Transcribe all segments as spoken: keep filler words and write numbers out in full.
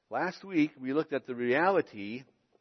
Last week, we looked at the reality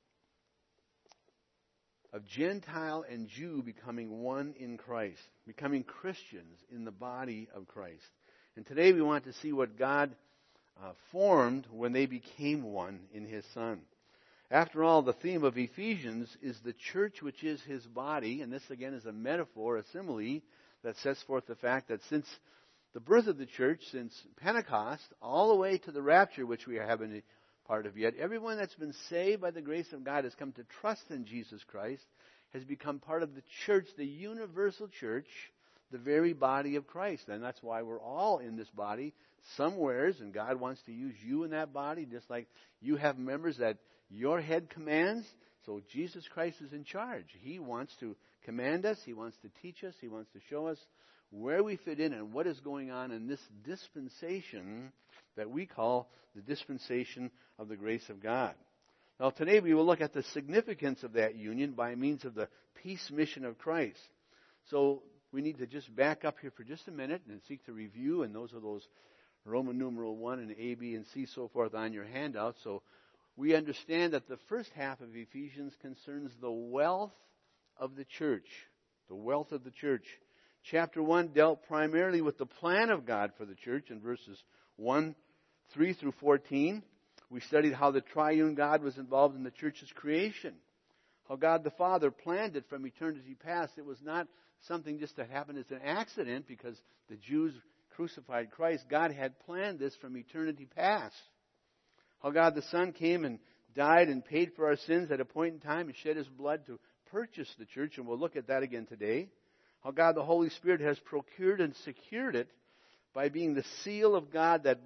of Gentile and Jew becoming one in Christ, becoming Christians in the body of Christ. And today we want to see what God uh, formed when they became one in His Son. After all, the theme of Ephesians is the church, which is His body, and this again is a metaphor, a simile, that sets forth the fact that since the birth of the church, since Pentecost, all the way to the rapture, which we haven't been part of yet, everyone that's been saved by the grace of God has come to trust in Jesus Christ, has become part of the church, the universal church, the very body of Christ. And that's why we're all in this body somewheres, and God wants to use you in that body, just like you have members that your head commands. So Jesus Christ is in charge. He wants to command us. He wants to teach us. He wants to show us where we fit in and what is going on in this dispensation that we call the dispensation of the grace of God. Now, today we will look at the significance of that union by means of the peace mission of Christ. So we need to just back up here for just a minute and seek to review, and those are those Roman numeral one and A, B, and C, so forth on your handout. So we understand that the first half of Ephesians concerns the wealth of the church, the wealth of the church. Chapter one dealt primarily with the plan of God for the church in verses one, three through fourteen. We studied how the triune God was involved in the church's creation, how God the Father planned it from eternity past. It was not something just that happened as an accident because the Jews crucified Christ. God had planned this from eternity past. How God the Son came and died and paid for our sins at a point in time and shed His blood to purchase the church, and we'll look at that again today. How God the Holy Spirit has procured and secured it by being the seal of God that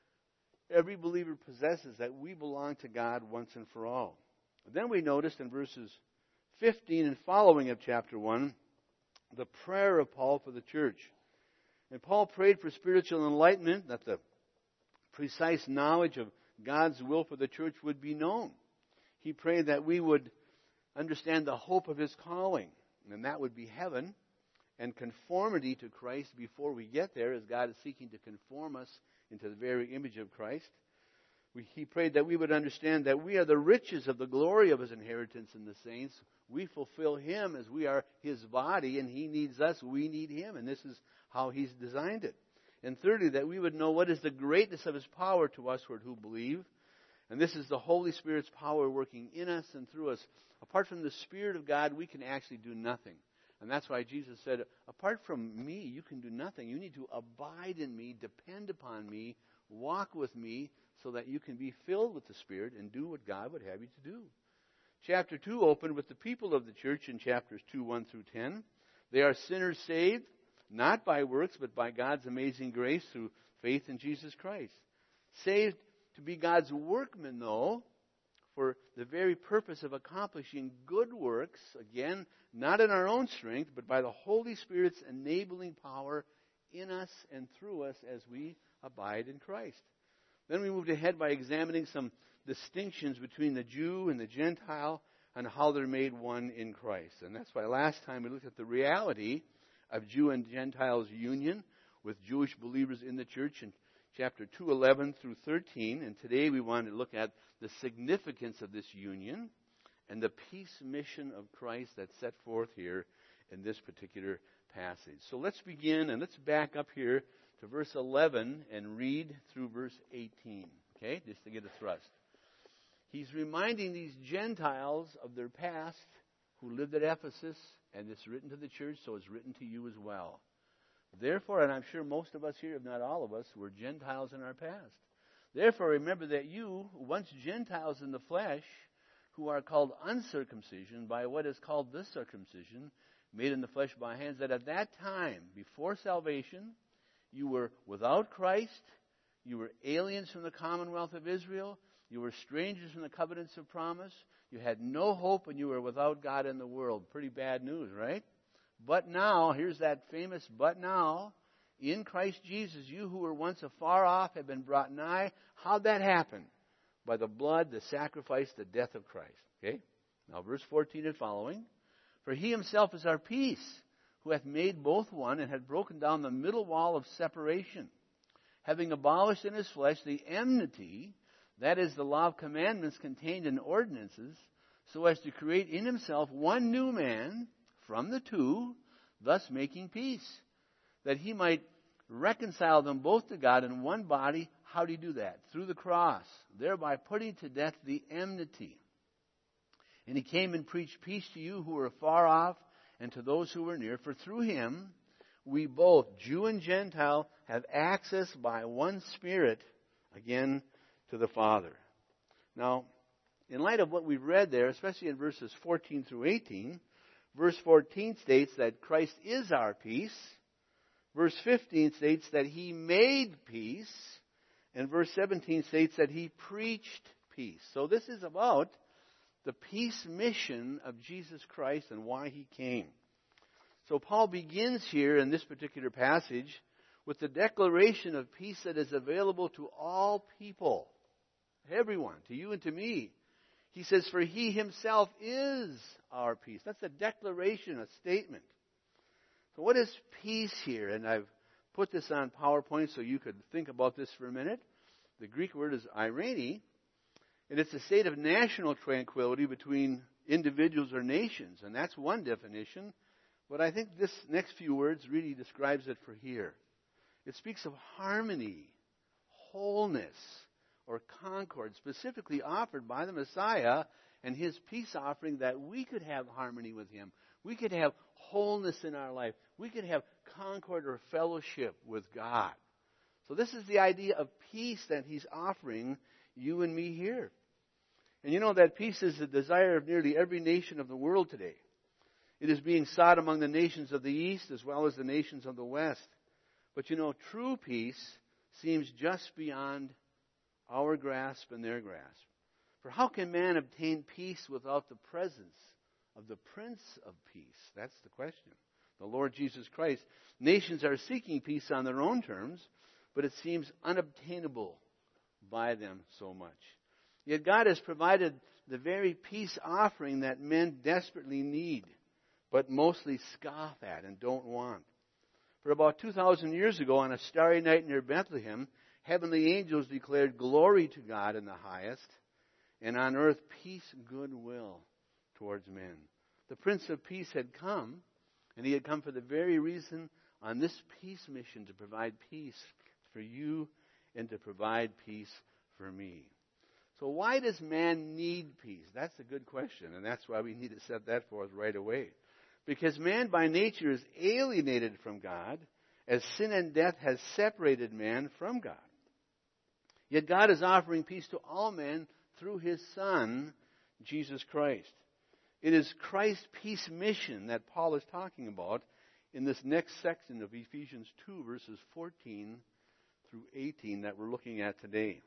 every believer possesses, that we belong to God once and for all. And then we noticed in verses fifteen and following of chapter one, the prayer of Paul for the church. And Paul prayed for spiritual enlightenment, that the precise knowledge of God's will for the church would be known. He prayed that we would understand the hope of His calling, and that would be heaven, and conformity to Christ before we get there, as God is seeking to conform us into the very image of Christ. We, he prayed that we would understand that we are the riches of the glory of His inheritance in the saints. We fulfill Him as we are His body, and He needs us. We need Him, and this is how He's designed it. And thirdly, that we would know what is the greatness of His power to usward who believe. And this is the Holy Spirit's power working in us and through us. Apart from the Spirit of God, we can actually do nothing. And that's why Jesus said, apart from me, you can do nothing. You need to abide in me, depend upon me, walk with me, so that you can be filled with the Spirit and do what God would have you to do. Chapter two opened with the people of the church in chapters two, one through ten. They are sinners saved, not by works, but by God's amazing grace through faith in Jesus Christ. Saved to be God's workmen, though, for the very purpose of accomplishing good works, again, not in our own strength, but by the Holy Spirit's enabling power in us and through us as we abide in Christ. Then we moved ahead by examining some distinctions between the Jew and the Gentile and how they're made one in Christ. And that's why last time we looked at the reality of Jew and Gentiles' union with Jewish believers in the church in chapter two, eleven through thirteen. And today we want to look at the significance of this union and the peace mission of Christ that's set forth here in this particular passage. So let's begin, and let's back up here to verse eleven and read through verse eighteen, okay, just to get a thrust. He's reminding these Gentiles of their past who lived at Ephesus, and it's written to the church, so it's written to you as well. Therefore, and I'm sure most of us here, if not all of us, were Gentiles in our past. Therefore, remember that you, once Gentiles in the flesh, who are called uncircumcision by what is called the circumcision, made in the flesh by hands, that at that time, before salvation, you were without Christ, you were aliens from the commonwealth of Israel, you were strangers from the covenants of promise, you had no hope, and you were without God in the world. Pretty bad news, right? But now, here's that famous but now, in Christ Jesus, you who were once afar off have been brought nigh. How'd that happen? By the blood, the sacrifice, the death of Christ. Okay? Now, verse fourteen and following. For He Himself is our peace, who hath made both one, and hath broken down the middle wall of separation, having abolished in His flesh the enmity, That is, the law of commandments contained in ordinances, so as to create in himself one new man from the two, thus making peace, that he might reconcile them both to God in one body. How do you do that? Through the cross, thereby putting to death the enmity. And he came and preached peace to you who were far off and to those who were near. For through him we both, Jew and Gentile, have access by one Spirit, again, to the Father. Now, in light of what we've read there, especially in verses fourteen through eighteen, verse fourteen states that Christ is our peace. Verse fifteen states that he made peace. And verse seventeen states that he preached peace. So this is about the peace mission of Jesus Christ and why he came. So Paul begins here in this particular passage with the declaration of peace that is available to all people, everyone, to you and to me. He says, for he himself is our peace. That's a declaration, a statement. So what is peace here? And I've put this on PowerPoint so you could think about this for a minute. The Greek word is eirene, and it's a state of national tranquility between individuals or nations. And that's one definition. But I think this next few words really describes it for here. It speaks of harmony, wholeness, or concord, specifically offered by the Messiah and his peace offering, that we could have harmony with him. We could have wholeness in our life. We could have concord or fellowship with God. So this is the idea of peace that he's offering you and me here. And you know that peace is the desire of nearly every nation of the world today. It is being sought among the nations of the East as well as the nations of the West. But you know, true peace seems just beyond our grasp and their grasp. For how can man obtain peace without the presence of the Prince of Peace? That's the question. The Lord Jesus Christ. Nations are seeking peace on their own terms, but it seems unobtainable by them so much. Yet God has provided the very peace offering that men desperately need, but mostly scoff at and don't want. For about two thousand years ago, on a starry night near Bethlehem, heavenly angels declared glory to God in the highest, and on earth peace, goodwill towards men. The Prince of Peace had come, and he had come for the very reason on this peace mission, to provide peace for you and to provide peace for me. So why does man need peace? That's a good question, and that's why we need to set that forth right away. Because man by nature is alienated from God, as sin and death has separated man from God. Yet God is offering peace to all men through his Son, Jesus Christ. It is Christ's peace mission that Paul is talking about in this next section of Ephesians two, verses fourteen through eighteen that we're looking at today.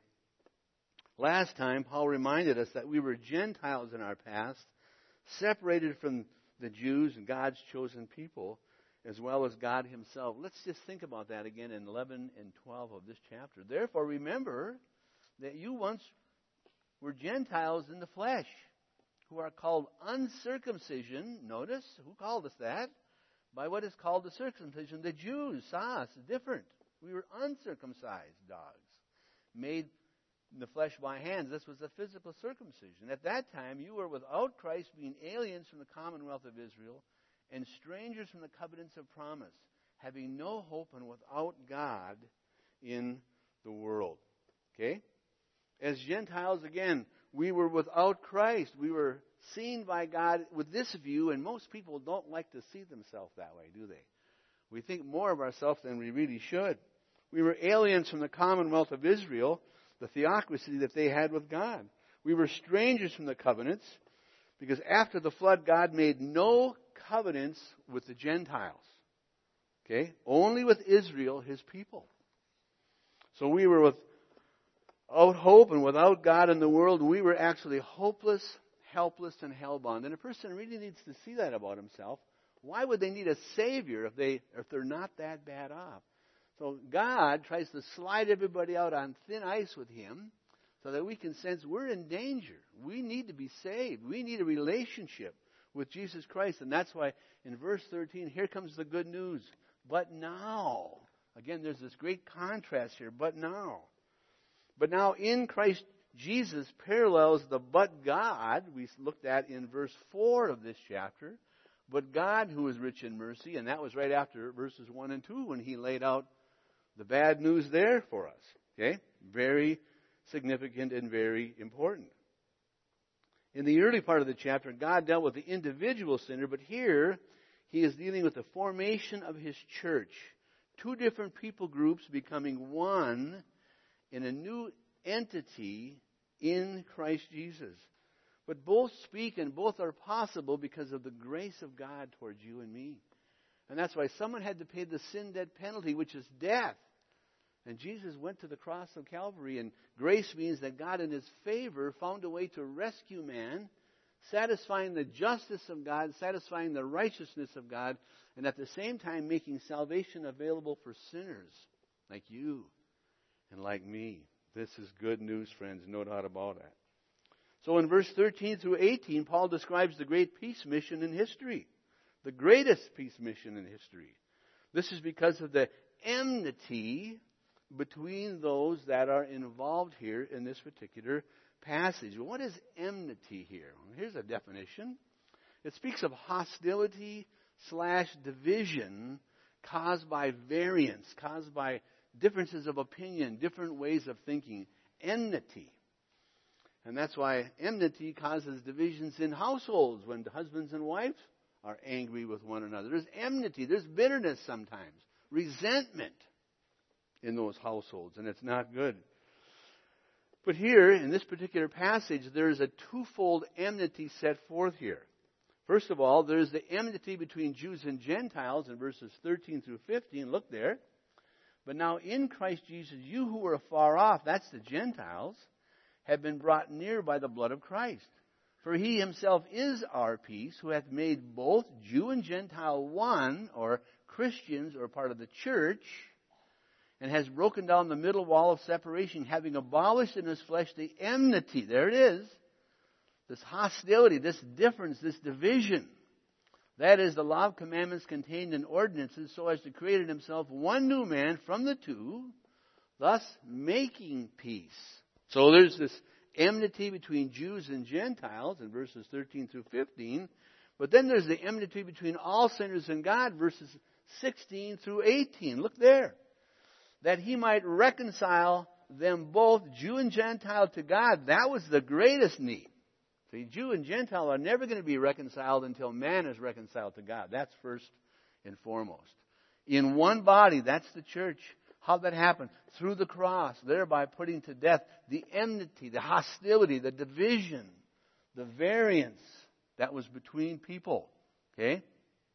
Last time, Paul reminded us that we were Gentiles in our past, separated from the Jews and God's chosen people, as well as God himself. Let's just think about that again in eleven and twelve of this chapter. Therefore, remember that you once were Gentiles in the flesh, who are called uncircumcision. Notice, who called us that? By what is called the circumcision. The Jews saw us different. We were uncircumcised dogs, made in the flesh by hands. This was a physical circumcision. At that time, you were without Christ, being aliens from the commonwealth of Israel, and strangers from the covenants of promise, having no hope and without God in the world. Okay? As Gentiles, again, we were without Christ. We were seen by God with this view, and most people don't like to see themselves that way, do they? We think more of ourselves than we really should. We were aliens from the commonwealth of Israel, the theocracy that they had with God. We were strangers from the covenants, because after the flood, God made no covenants with the Gentiles. Okay? Only with Israel, his people. So we were without hope and without God in the world. We were actually hopeless, helpless, and hellbound. And a person really needs to see that about himself. Why would they need a Savior if they if they're not that bad off? So God tries to slide everybody out on thin ice with him so that we can sense we're in danger. We need to be saved. We need a relationship with Jesus Christ. And that's why in verse thirteen, here comes the good news. But now, again, there's this great contrast here. But now. But now in Christ Jesus parallels the but God we looked at in verse four of this chapter. But God, who is rich in mercy, and that was right after verses one and two when he laid out the bad news there for us. Okay? Very significant and very important. In the early part of the chapter, God dealt with the individual sinner, but here he is dealing with the formation of his church. Two different people groups becoming one in a new entity in Christ Jesus. But both speak and both are possible because of the grace of God towards you and me. And that's why someone had to pay the sin debt penalty, which is death. And Jesus went to the cross of Calvary. And grace means that God in his favor found a way to rescue man, satisfying the justice of God, satisfying the righteousness of God, and at the same time making salvation available for sinners like you and like me. This is good news, friends. No doubt about it. So in verse thirteen through eighteen, Paul describes the great peace mission in history. The greatest peace mission in history. This is because of the enmity between those that are involved here in this particular passage. What is enmity here? Well, here's a definition. It speaks of hostility slash division caused by variance, caused by differences of opinion, different ways of thinking. Enmity. And that's why enmity causes divisions in households when husbands and wives are angry with one another. There's enmity. There's bitterness sometimes. Resentment in those households. And it's not good. But here, in this particular passage, there's a twofold enmity set forth here. First of all, there's the enmity between Jews and Gentiles in verses thirteen through fifteen. Look there. But now in Christ Jesus, you who were afar off, that's the Gentiles, have been brought near by the blood of Christ. For he himself is our peace, who hath made both Jew and Gentile one, or Christians, or part of the church, and has broken down the middle wall of separation, having abolished in his flesh the enmity. There it is. This hostility, this difference, this division. That is the law of commandments contained in ordinances, so as to create in himself one new man from the two, thus making peace. So there's this enmity between Jews and Gentiles in verses thirteen through fifteen. But then there's the enmity between all sinners and God, verses sixteen through eighteen. Look there. That he might reconcile them both, Jew and Gentile, to God. That was the greatest need. See, Jew and Gentile are never going to be reconciled until man is reconciled to God. That's first and foremost. In one body, that's the church. How'd that happen? Through the cross, thereby putting to death the enmity, the hostility, the division, the variance that was between people. Okay?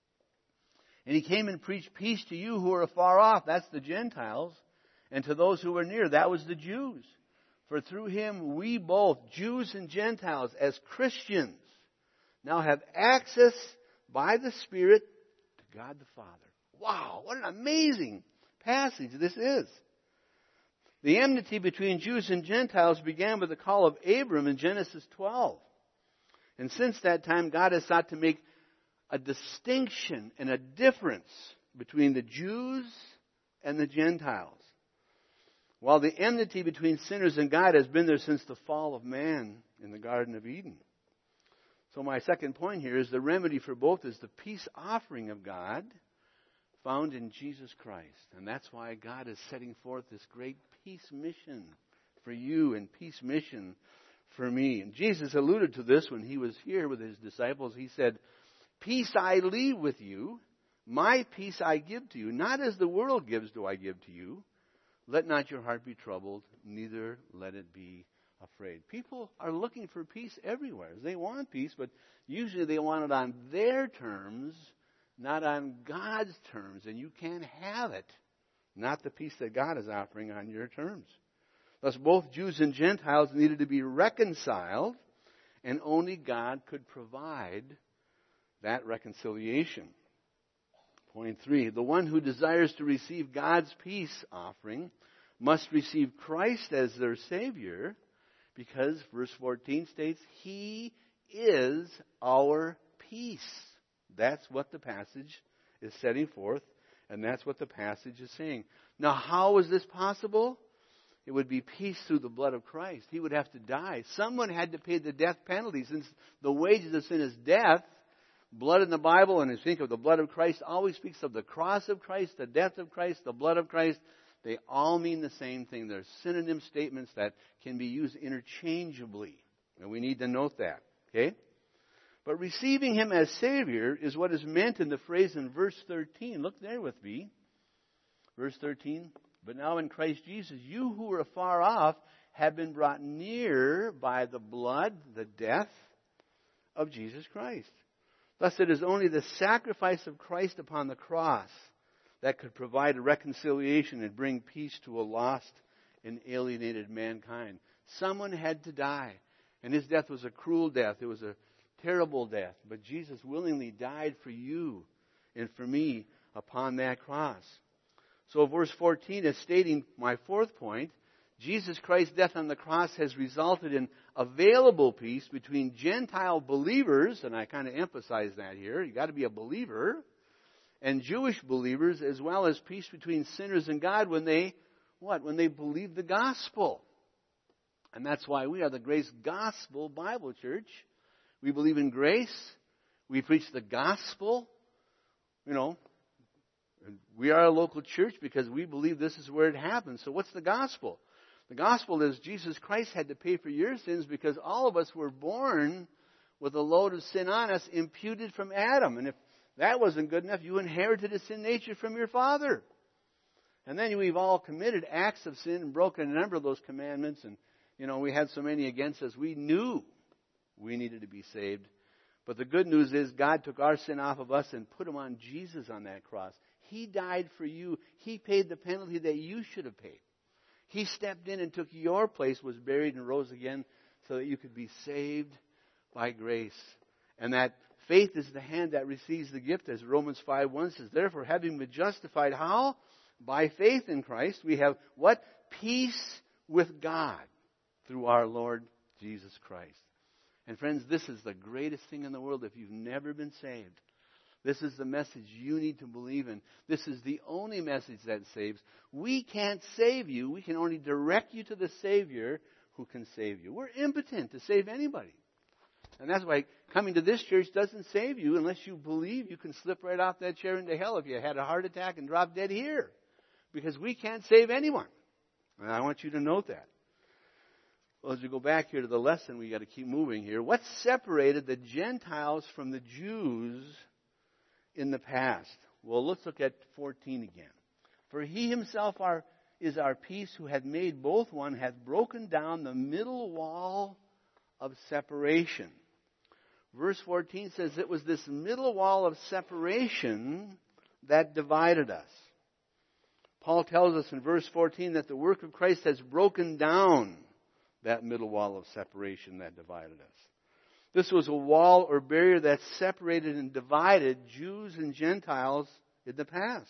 And he came and preached peace to you who are afar off. That's the Gentiles. And to those who were near. That was the Jews. For through him we both, Jews and Gentiles, as Christians, now have access by the Spirit to God the Father. Wow, what an amazing passage this is. The enmity between Jews and Gentiles began with the call of Abram in Genesis twelve. And since that time, God has sought to make a distinction and a difference between the Jews and the Gentiles. While the enmity between sinners and God has been there since the fall of man in the Garden of Eden. So my second point here is the remedy for both is the peace offering of God found in Jesus Christ. And that's why God is setting forth this great peace mission for you and peace mission for me. And Jesus alluded to this when he was here with his disciples. He said, peace I leave with you, my peace I give to you. Not as the world gives do I give to you. Let not your heart be troubled, neither let it be afraid. People are looking for peace everywhere. They want peace, but usually they want it on their terms, not on God's terms. And you can't have it, not the peace that God is offering on your terms. Thus, both Jews and Gentiles needed to be reconciled, and only God could provide that reconciliation. Point three, the one who desires to receive God's peace offering must receive Christ as their Savior, because verse fourteen states, He is our peace. That's what the passage is setting forth, and that's what the passage is saying. Now, how is this possible? it would be peace through the blood of Christ. He would have to die. Someone had to pay the death penalty. Since the wages of sin is death, blood in the Bible, and you think of the blood of Christ, always speaks of the cross of Christ, the death of Christ, the blood of Christ. They all mean the same thing. They're synonym statements that can be used interchangeably. And we need to note that. Okay? But receiving Him as Savior is what is meant in the phrase in verse thirteen. Look there with me. Verse thirteen. But now in Christ Jesus, you who were afar off have been brought near by the blood, the death of Jesus Christ. Thus it is only the sacrifice of Christ upon the cross that could provide a reconciliation and bring peace to a lost and alienated mankind. Someone had to die. And His death was a cruel death. It was a terrible death. But Jesus willingly died for you and for me upon that cross. So verse fourteen is stating my fourth point. Jesus Christ's death on the cross has resulted in available peace between Gentile believers, and I kind of emphasize that here. You've got to be a believer, and Jewish believers, as well as peace between sinners and God when they, what? When they believe the gospel. And that's why we are the Grace Gospel Bible Church. We believe in grace. We preach the gospel. You know, we are a local church because we believe this is where it happens. So what's the gospel? The gospel is Jesus Christ had to pay for your sins because all of us were born with a load of sin on us imputed from Adam. And if that wasn't good enough, you inherited a sin nature from your father. And then we've all committed acts of sin and broken a number of those commandments. And, you know, we had so many against us. We knew we needed to be saved. But the good news is God took our sin off of us and put Him on Jesus on that cross. He died for you. He paid the penalty that you should have paid. He stepped in and took your place, was buried and rose again so that you could be saved by grace. And that faith is the hand that receives the gift, as Romans five one says. Therefore, having been justified, how? By faith in Christ, we have what? Peace with God through our Lord Jesus Christ. And friends, this is the greatest thing in the world if you've never been saved. This is the message you need to believe in. This is the only message that saves. We can't save you. We can only direct you to the Savior who can save you. We're impotent to save anybody. And that's why coming to this church doesn't save you unless you believe you can slip right off that chair into hell if you had a heart attack and drop dead here. Because we can't save anyone. And I want you to note that. Well, as we go back here to the lesson, we got to keep moving here. What separated the Gentiles from the Jews in the past? Well, let's look at fourteen again. For He Himself our, is our peace, who hath made both one, hath broken down the middle wall of separation. Verse fourteen says it was this middle wall of separation that divided us. Paul tells us in verse fourteen that the work of Christ has broken down that middle wall of separation that divided us. This was a wall or barrier that separated and divided Jews and Gentiles in the past.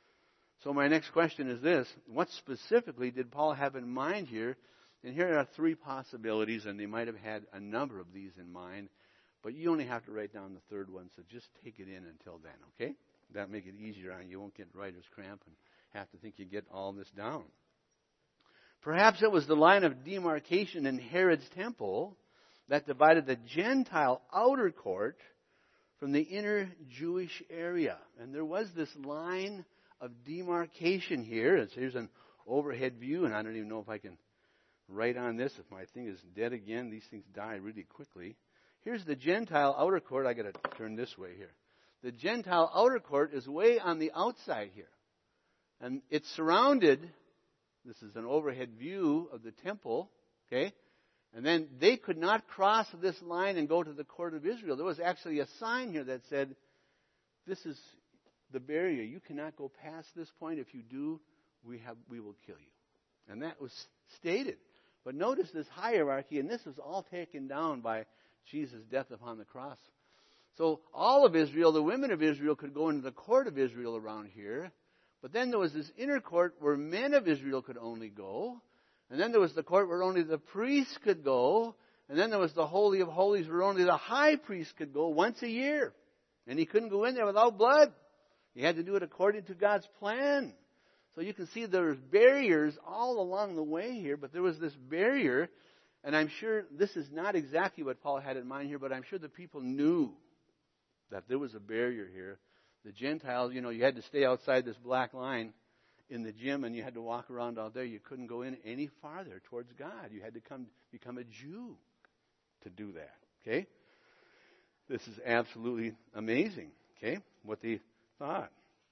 So my next question is this. What specifically did Paul have in mind here? And here are three possibilities, and they might have had a number of these in mind. But you only have to write down the third one, so just take it in until then, okay? That'll make it easier on you. You won't get writer's cramp and have to think you get all this down. Perhaps it was the line of demarcation in Herod's temple that divided the Gentile outer court from the inner Jewish area. And there was this line of demarcation here. It's, here's an overhead view, and I don't even know if I can write on this. If my thing is dead again, these things die really quickly. Here's the Gentile outer court. I got to turn this way here. The Gentile outer court is way on the outside here. And it's surrounded. This is an overhead view of the temple, okay? And then they could not cross this line and go to the court of Israel. There was actually a sign here that said, this is the barrier. You cannot go past this point. If you do, we have we will kill you. And that was stated. But notice this hierarchy, and this was all taken down by Jesus' death upon the cross. So all of Israel, the women of Israel, could go into the court of Israel around here. But then there was this inner court where men of Israel could only go. And then there was the court where only the priests could go. And then there was the Holy of Holies where only the high priest could go once a year. And he couldn't go in there without blood. He had to do it according to God's plan. So you can see there's barriers all along the way here, but there was this barrier, and I'm sure this is not exactly what Paul had in mind here, but I'm sure the people knew that there was a barrier here. The Gentiles, you know, you had to stay outside this black line in the gym, and you had to walk around all day. You couldn't go in any farther towards God. You had to come become a Jew to do that. Okay? This is absolutely amazing, okay, what they thought.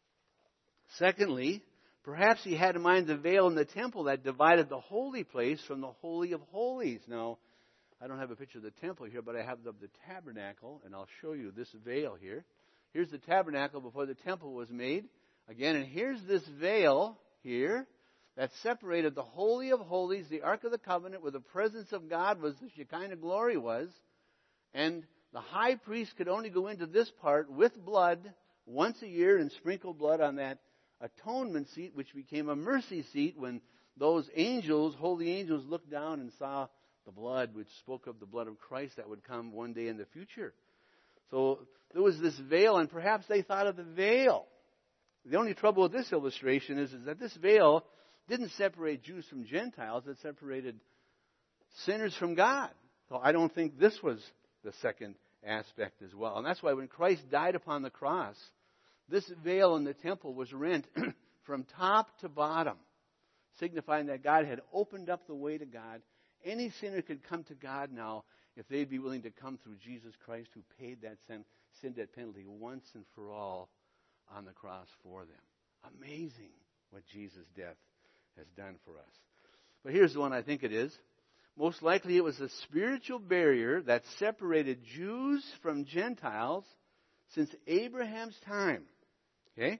Secondly, perhaps he had in mind the veil in the temple that divided the holy place from the Holy of Holies. Now, I don't have a picture of the temple here, but I have the, the tabernacle, and I'll show you this veil here. Here's the tabernacle before the temple was made. Again, and here's this veil here that separated the Holy of Holies, the Ark of the Covenant, where the presence of God was, the Shekinah glory was, and the high priest could only go into this part with blood once a year and sprinkle blood on that atonement seat, which became a mercy seat when those angels, holy angels, looked down and saw the blood, which spoke of the blood of Christ that would come one day in the future. So there was this veil, and perhaps they thought of the veil. The only trouble with this illustration is, is that this veil didn't separate Jews from Gentiles. It separated sinners from God. So I don't think this was the second aspect as well. And that's why when Christ died upon the cross, this veil in the temple was rent from top to bottom, signifying that God had opened up the way to God. Any sinner could come to God now if they'd be willing to come through Jesus Christ, who paid that sin, sin debt penalty once and for all on the cross for them. Amazing what Jesus' death has done for us. But here's the one I think it is. Most likely it was a spiritual barrier that separated Jews from Gentiles since Abraham's time. Okay?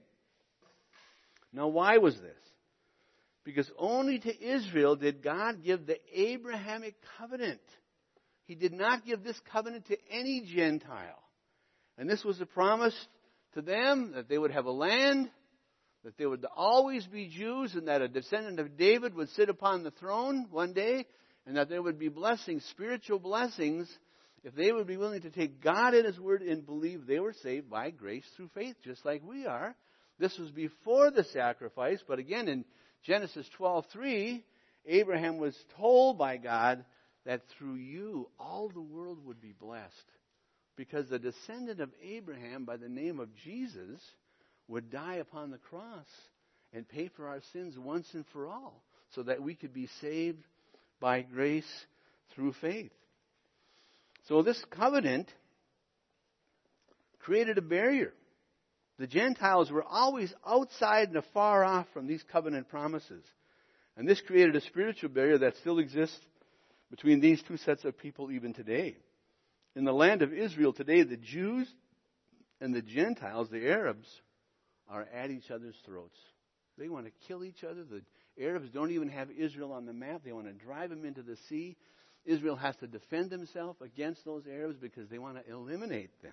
Now, why was this? Because only to Israel did God give the Abrahamic covenant. He did not give this covenant to any Gentile. And this was a promise to them that they would have a land, that they would always be Jews, and that a descendant of David would sit upon the throne one day, and that there would be blessings, spiritual blessings, if they would be willing to take God at His word and believe they were saved by grace through faith, just like we are. This was before the sacrifice, but again in Genesis twelve three, Abraham was told by God that through you all the world would be blessed, because the descendant of Abraham by the name of Jesus would die upon the cross and pay for our sins once and for all, so that we could be saved by grace through faith. So this covenant created a barrier. The Gentiles were always outside and afar off from these covenant promises. And this created a spiritual barrier that still exists between these two sets of people even today. In the land of Israel today, the Jews and the Gentiles, the Arabs, are at each other's throats. They want to kill each other. The Arabs don't even have Israel on the map. They want to drive them into the sea. Israel has to defend himself against those Arabs because they want to eliminate them.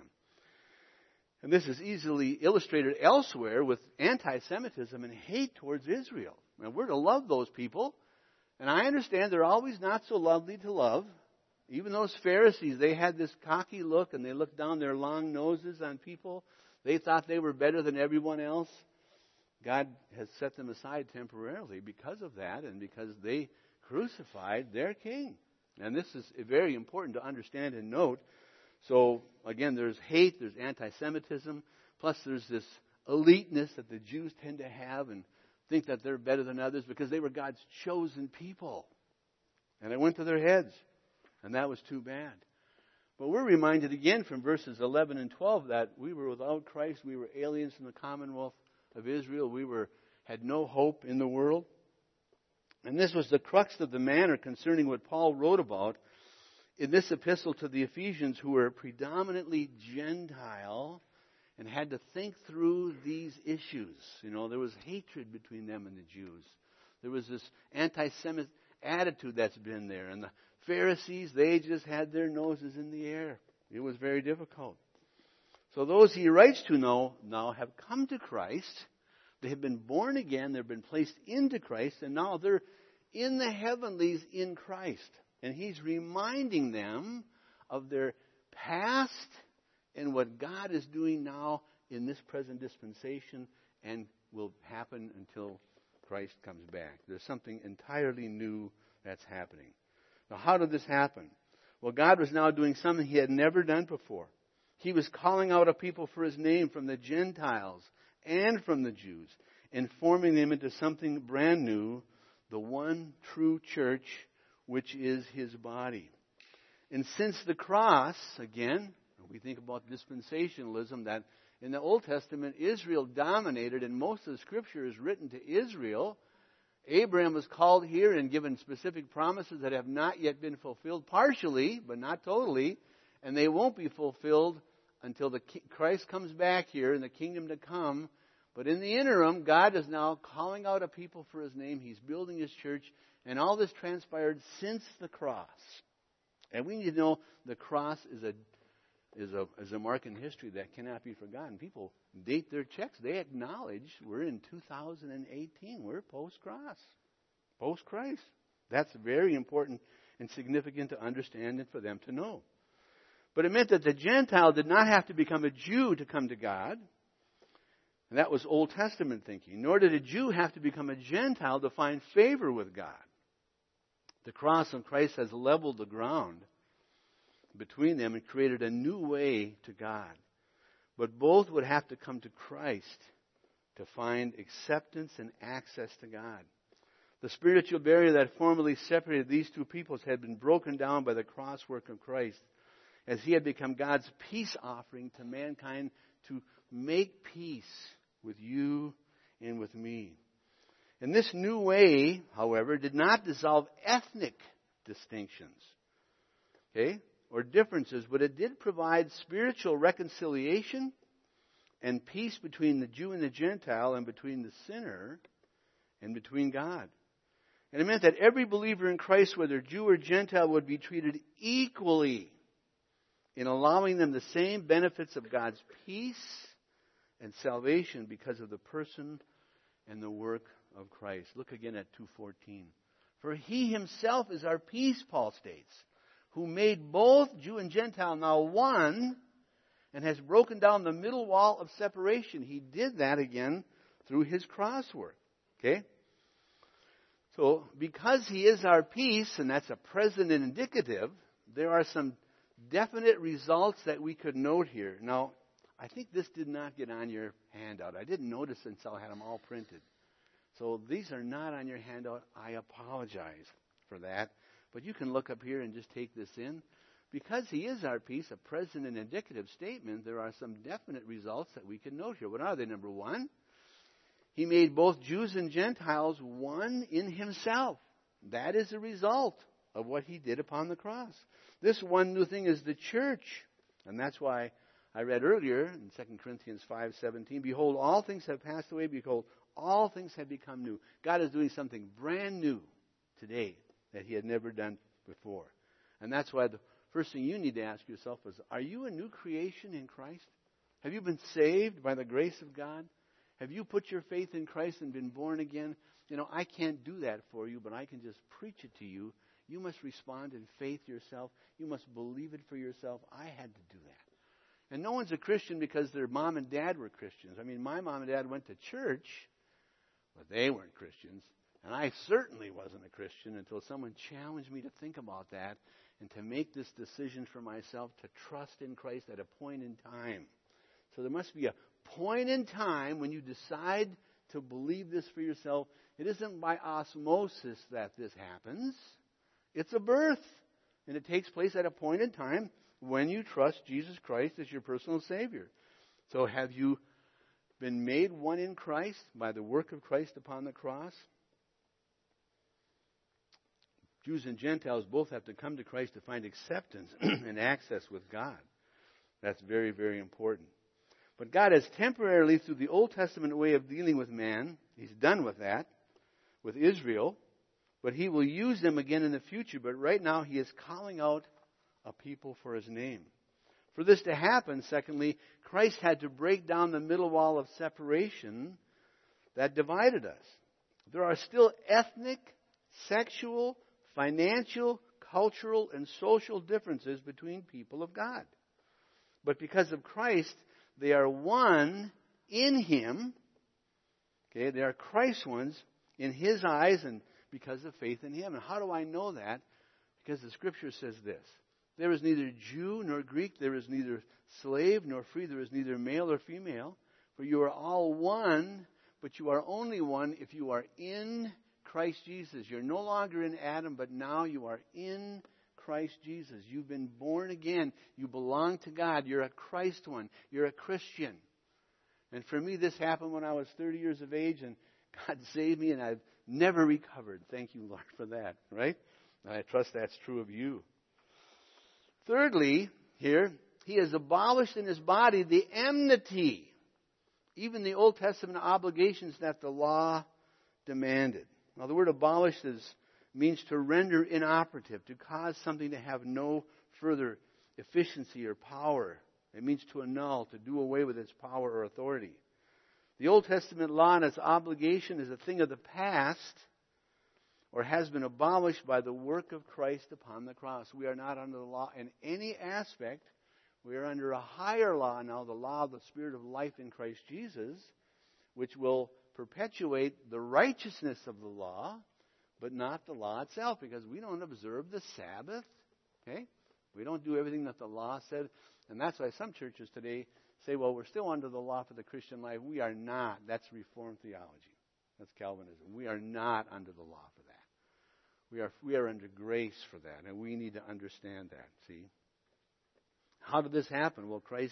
And this is easily illustrated elsewhere with anti-Semitism and hate towards Israel. Now, we're to love those people. And I understand they're always not so lovely to love. Even those Pharisees, they had this cocky look and they looked down their long noses on people. They thought they were better than everyone else. God has set them aside temporarily because of that and because they crucified their king. And this is very important to understand and note. So, again, there's hate, there's anti-Semitism, plus there's this eliteness that the Jews tend to have and think that they're better than others because they were God's chosen people. And it went to their heads, and that was too bad. But we're reminded again from verses eleven and twelve that we were without Christ, we were aliens from the commonwealth of Israel, we were had no hope in the world. And this was the crux of the matter concerning what Paul wrote about in this epistle to the Ephesians, who were predominantly Gentile and had to think through these issues. You know, there was hatred between them and the Jews. There was this anti-Semitic attitude that's been there. And the Pharisees, they just had their noses in the air. It was very difficult. So those he writes to now, now have come to Christ. They have been born again. They've been placed into Christ. And now they're in the heavenlies in Christ. And he's reminding them of their past and what God is doing now in this present dispensation and will happen until Christ comes back. There's something entirely new that's happening. Now, how did this happen? Well, God was now doing something He had never done before. He was calling out a people for His name from the Gentiles and from the Jews, and forming them into something brand new, the one true church, which is His body. And since the cross, again, we think about dispensationalism, that in the Old Testament, Israel dominated, and most of the Scripture is written to Israel. Abraham was called here and given specific promises that have not yet been fulfilled, partially, but not totally, and they won't be fulfilled until the Christ comes back here in the kingdom to come. But in the interim, God is now calling out a people for His name. He's building His church, and all this transpired since the cross. And we need to know the cross is a is a is a mark in history that cannot be forgotten. People date their checks. They acknowledge we're in two thousand eighteen. We're post-cross, post-Christ. That's very important and significant to understand and for them to know. But it meant that the Gentile did not have to become a Jew to come to God. And that was Old Testament thinking. Nor did a Jew have to become a Gentile to find favor with God. The cross of Christ has leveled the ground between them and created a new way to God. But both would have to come to Christ to find acceptance and access to God. The spiritual barrier that formerly separated these two peoples had been broken down by the cross work of Christ, as He had become God's peace offering to mankind to make peace with you and with me. And this new way, however, did not dissolve ethnic distinctions, okay, or differences, but it did provide spiritual reconciliation and peace between the Jew and the Gentile, and between the sinner and between God. And it meant that every believer in Christ, whether Jew or Gentile, would be treated equally in allowing them the same benefits of God's peace and salvation because of the person and the work of Christ. Look again at two fourteen. For He Himself is our peace, Paul states, who made both Jew and Gentile now one, and has broken down the middle wall of separation. He did that again through His cross work. Okay? So, because He is our peace, and that's a present and indicative, there are some definite results that we could note here. Now, I think this did not get on your handout. I didn't notice until I had them all printed. So these are not on your handout. I apologize for that. But you can look up here and just take this in. Because He is our peace, a present and indicative statement, there are some definite results that we can note here. What are they? Number one, He made both Jews and Gentiles one in Himself. That is a result of what He did upon the cross. This one new thing is the church. And that's why I read earlier in Second Corinthians five seventeen, behold, all things have passed away. Behold, all things have become new. God is doing something brand new today that He had never done before. And that's why the first thing you need to ask yourself is, are you a new creation in Christ? Have you been saved by the grace of God? Have you put your faith in Christ and been born again? You know, I can't do that for you, but I can just preach it to you. You must respond in faith yourself. You must believe it for yourself. I had to do that. And no one's a Christian because their mom and dad were Christians. I mean, my mom and dad went to church, but they weren't Christians. And I certainly wasn't a Christian until someone challenged me to think about that and to make this decision for myself to trust in Christ at a point in time. So there must be a point in time when you decide to believe this for yourself. It isn't by osmosis that this happens. It's a birth. And it takes place at a point in time when you trust Jesus Christ as your personal Savior. So have you been made one in Christ by the work of Christ upon the cross? Jews and Gentiles both have to come to Christ to find acceptance and access with God. That's very, very important. But God has temporarily, through the Old Testament way of dealing with man, He's done with that, with Israel, but He will use them again in the future. But right now He is calling out a people for His name. For this to happen, secondly, Christ had to break down the middle wall of separation that divided us. There are still ethnic, sexual, financial, cultural, and social differences between people of God. But because of Christ, they are one in Him. Okay, they are Christ's ones in His eyes and because of faith in Him. And how do I know that? Because the Scripture says this. There is neither Jew nor Greek. There is neither slave nor free. There is neither male or female. For you are all one, but you are only one if you are in Christ Jesus. You're no longer in Adam, but now you are in Christ Jesus. You've been born again. You belong to God. You're a Christ one. You're a Christian. And for me, this happened when I was thirty years of age, and God saved me, and I've never recovered. Thank you, Lord, for that, right? And I trust that's true of you. Thirdly, here, He has abolished in His body the enmity, even the Old Testament obligations that the law demanded. Now, the word abolished is, means to render inoperative, to cause something to have no further efficiency or power. It means to annul, to do away with its power or authority. The Old Testament law and its obligation is a thing of the past, or has been abolished by the work of Christ upon the cross. We are not under the law in any aspect. We are under a higher law now, the law of the Spirit of life in Christ Jesus, which will perpetuate the righteousness of the law, but not the law itself, because we don't observe the Sabbath. Okay? We don't do everything that the law said. And that's why some churches today say, well, we're still under the law for the Christian life. We are not. That's Reformed theology. That's Calvinism. We are not under the law for that. We are, we are under grace for that, and we need to understand that, see? How did this happen? Well, Christ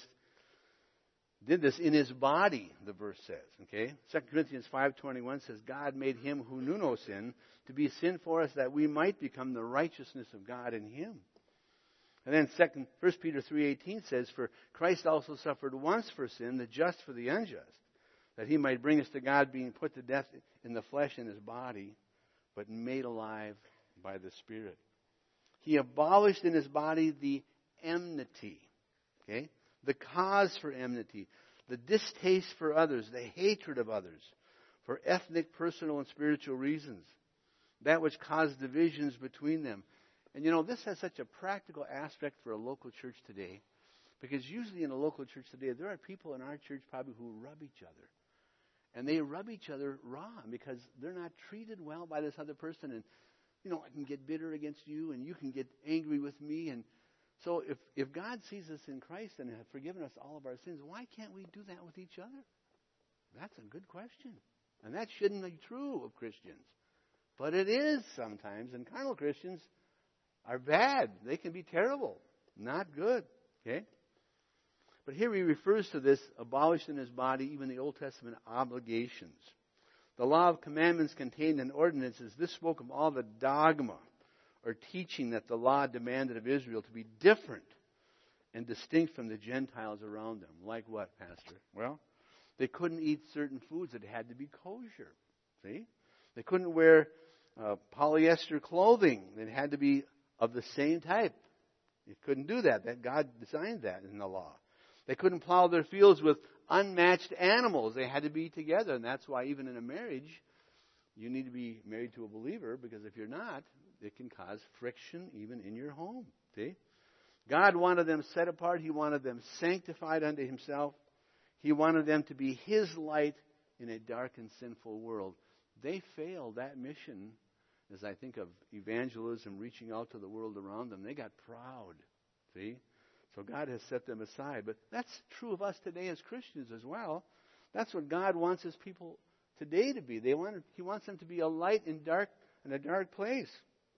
did this in His body, the verse says, okay? Second Corinthians five twenty-one says, God made Him who knew no sin to be sin for us, that we might become the righteousness of God in Him. And then second, First Peter three eighteen says, for Christ also suffered once for sin, the just for the unjust, that He might bring us to God, being put to death in the flesh in His body, but made alive by the Spirit. He abolished in His body the enmity, okay? The cause for enmity, the distaste for others, the hatred of others, for ethnic, personal, and spiritual reasons, that which caused divisions between them. And you know, this has such a practical aspect for a local church today, because usually in a local church today, there are people in our church probably who rub each other. And they rub each other wrong because they're not treated well by this other person. And, you know, I can get bitter against you and you can get angry with me. And so if, if God sees us in Christ and has forgiven us all of our sins, why can't we do that with each other? That's a good question. And that shouldn't be true of Christians. But it is sometimes. And carnal Christians are bad. They can be terrible. Not good. Okay? But here he refers to this, abolished in His body, even the Old Testament obligations. The law of commandments contained in ordinances, this spoke of all the dogma or teaching that the law demanded of Israel to be different and distinct from the Gentiles around them. Like what, Pastor? Well, they couldn't eat certain foods that had to be kosher. See? They couldn't wear uh, polyester clothing. It had to be of the same type. You couldn't do that. That God designed that in the law. They couldn't plow their fields with unmatched animals. They had to be together. And that's why even in a marriage, you need to be married to a believer, because if you're not, it can cause friction even in your home. See? God wanted them set apart. He wanted them sanctified unto Himself. He wanted them to be His light in a dark and sinful world. They failed that mission. As I think of evangelism, reaching out to the world around them, they got proud. See? So God has set them aside. But that's true of us today as Christians as well. That's what God wants His people today to be. They want, He wants them to be a light in dark in a dark place.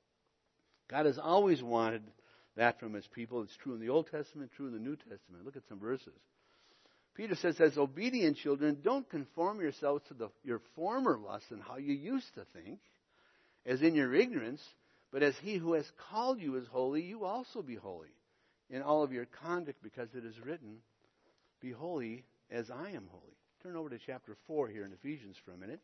God has always wanted that from His people. It's true in the Old Testament, true in the New Testament. Look at some verses. Peter says, as obedient children, don't conform yourselves to the, your former lusts and how you used to think, as in your ignorance, but as He who has called you is holy, you also be holy in all of your conduct, because it is written, be holy as I am holy. Turn over to chapter four here in Ephesians for a minute.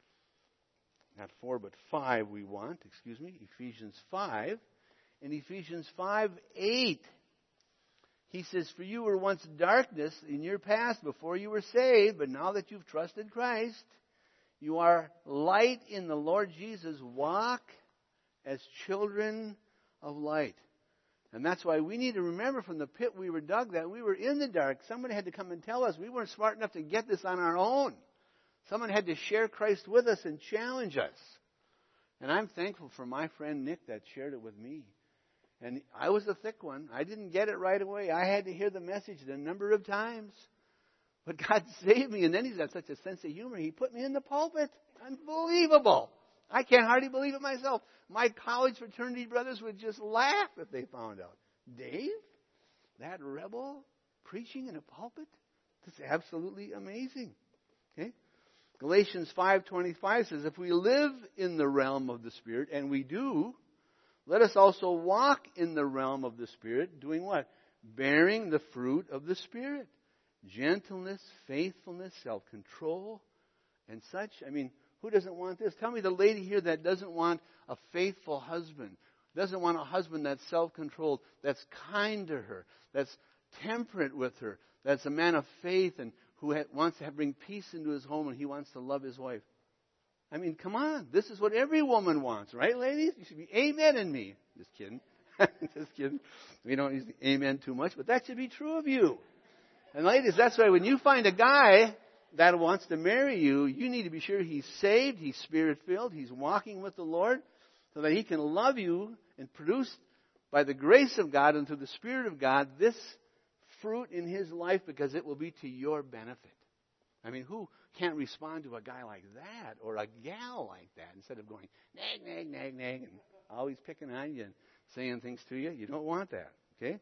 Not four, but five we want, excuse me, Ephesians five. In Ephesians five eight, he says, for you were once darkness in your past before you were saved, but now that you've trusted Christ, you are light in the Lord Jesus. Walk as children of light. And that's why we need to remember from the pit we were dug that we were in the dark. Somebody had to come and tell us. We weren't smart enough to get this on our own. Someone had to share Christ with us and challenge us. And I'm thankful for my friend Nick that shared it with me. And I was a thick one. I didn't get it right away. I had to hear the message a number of times. But God saved me. And then he's got such a sense of humor. He put me in the pulpit. Unbelievable. I can't hardly believe it myself. My college fraternity brothers would just laugh if they found out. Dave, that rebel, preaching in a pulpit? That's absolutely amazing. Okay? Galatians five twenty-five says, if we live in the realm of the Spirit, and we do, let us also walk in the realm of the Spirit, doing what? Bearing the fruit of the Spirit. Gentleness, faithfulness, self-control, and such. I mean, who doesn't want this? Tell me the lady here that doesn't want a faithful husband, doesn't want a husband that's self-controlled, that's kind to her, that's temperate with her, that's a man of faith and who wants to bring peace into his home and he wants to love his wife. I mean, come on. This is what every woman wants, right, ladies? You should be amen in me. Just kidding. Just kidding. We don't use the amen too much, but that should be true of you. And ladies, that's why when you find a guy that wants to marry you, you need to be sure he's saved, he's Spirit-filled, he's walking with the Lord, so that he can love you and produce, by the grace of God and through the Spirit of God, this fruit in his life, because it will be to your benefit. I mean, who can't respond to a guy like that or a gal like that instead of going nag, nag, nag, nag, and always picking on you and saying things to you? You don't want that, okay?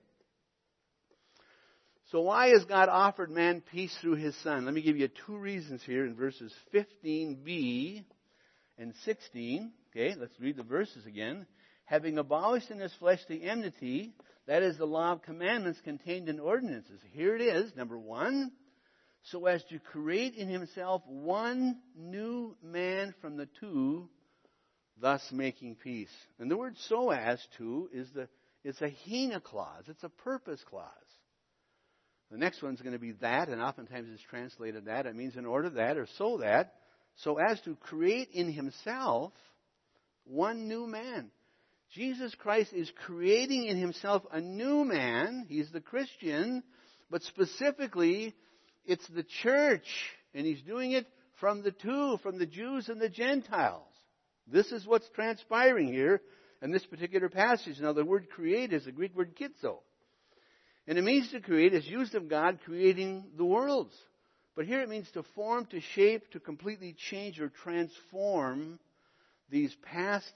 So why has God offered man peace through his Son? Let me give you two reasons here in verses fifteen b and sixteen. Okay, let's read the verses again. Having abolished in his flesh the enmity, that is the law of commandments contained in ordinances. Here it is, number one, so as to create in himself one new man from the two, thus making peace. And the word so as to is the it's a hina clause. It's a purpose clause. The next one's going to be that, and oftentimes it's translated that. It means in order that or so that, so as to create in himself one new man. Jesus Christ is creating in himself a new man. He's the Christian, but specifically, it's the church, and he's doing it from the two, from the Jews and the Gentiles. This is what's transpiring here in this particular passage. Now, the word create is the Greek word kitzo. And it means to create, is used of God creating the worlds. But here it means to form, to shape, to completely change or transform these past